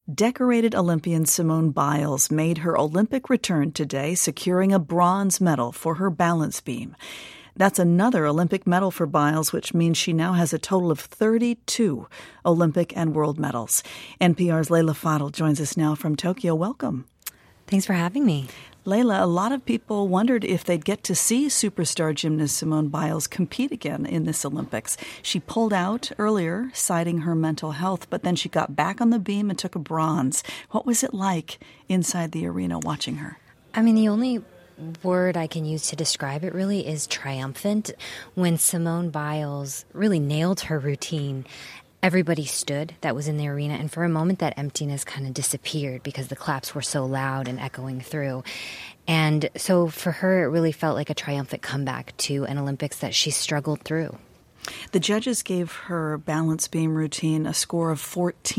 Decorated Olympian Simone Biles made her Olympic return today, securing a bronze medal for her balance beam. That's another Olympic medal for Biles, which means she now has a total of 32 Olympic and world medals. NPR's Leila Fadel joins us now from Tokyo. Welcome. Thanks for having me. Leila, a lot of people wondered if they'd get to see superstar gymnast Simone Biles compete again in this Olympics. She pulled out earlier, citing her mental health, but then she got back on the beam and took a bronze. What was it like inside the arena watching her? I mean, the only word I can use to describe it really is triumphant. When Simone Biles really nailed her routine, everybody stood that was in the arena, and for a moment that emptiness kind of disappeared because the claps were so loud and echoing through. And so for her, it really felt like a triumphant comeback to an Olympics that she struggled through. The judges gave her balance beam routine a score of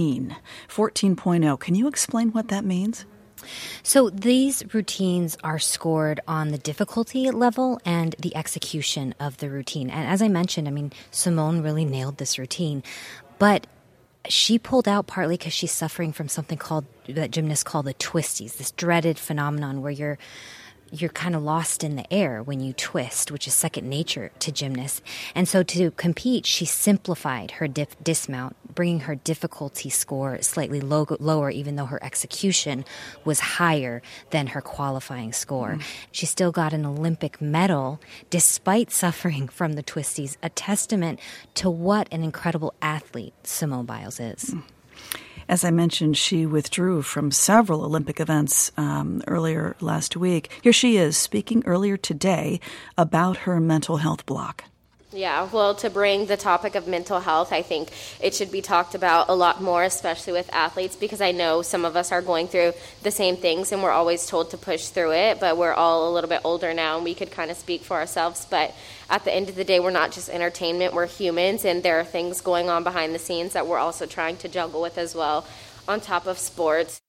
14.0. Can you explain what that means? So these routines are scored on the difficulty level and the execution of the routine. And as I mentioned, I mean, Simone really nailed this routine. But she pulled out partly because she's suffering from something that gymnasts call the twisties, this dreaded phenomenon where you're kind of lost in the air when you twist, which is second nature to gymnasts. And so to compete, she simplified her dismount, bringing her difficulty score slightly lower, even though her execution was higher than her qualifying score. She still got an Olympic medal despite suffering from the twisties, a testament to what an incredible athlete Simone Biles is. As I mentioned, she withdrew from several Olympic events earlier last week. Here she is speaking earlier today about her mental health block. Yeah, well, to bring the topic of mental health, I think it should be talked about a lot more, especially with athletes, because I know some of us are going through the same things and we're always told to push through it, but we're all a little bit older now and we could kind of speak for ourselves. But at the end of the day, we're not just entertainment, we're humans, and there are things going on behind the scenes that we're also trying to juggle with as well, on top of sports.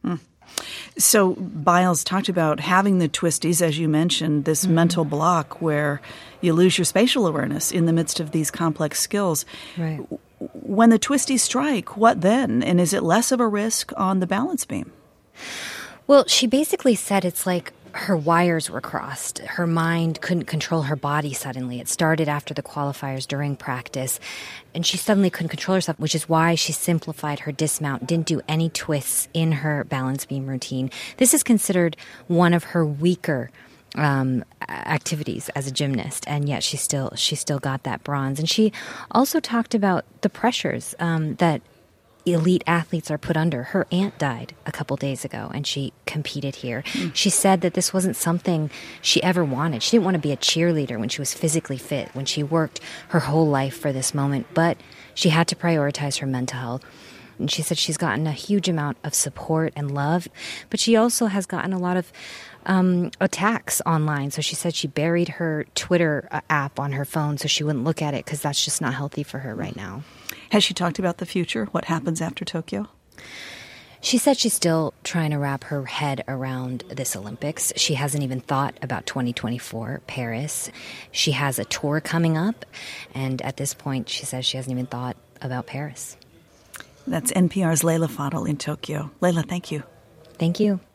So Biles talked about having the twisties, as you mentioned, this mental block where you lose your spatial awareness in the midst of these complex skills. Right. When the twisties strike, what then? And is it less of a risk on the balance beam? Well, she basically said it's like her wires were crossed. Her mind couldn't control her body suddenly. It started after the qualifiers during practice, and she suddenly couldn't control herself, which is why she simplified her dismount, didn't do any twists in her balance beam routine. This is considered one of her weaker activities as a gymnast, and yet she still got that bronze. And she also talked about the pressures that elite athletes are put under. Her aunt died a couple days ago, and she competed here. She said that this wasn't something she ever wanted. She didn't want to be a cheerleader when she was physically fit, when she worked her whole life for this moment, but she had to prioritize her mental health. And she said she's gotten a huge amount of support and love, but she also has gotten a lot of attacks online. So she said she buried her Twitter app on her phone so she wouldn't look at it because that's just not healthy for her right now. Has she talked about the future? What happens after Tokyo? She said she's still trying to wrap her head around this Olympics. She hasn't even thought about 2024 Paris. She has a tour coming up, and at this point she says she hasn't even thought about Paris. That's NPR's Leila Fadel in Tokyo. Leila, thank you. Thank you.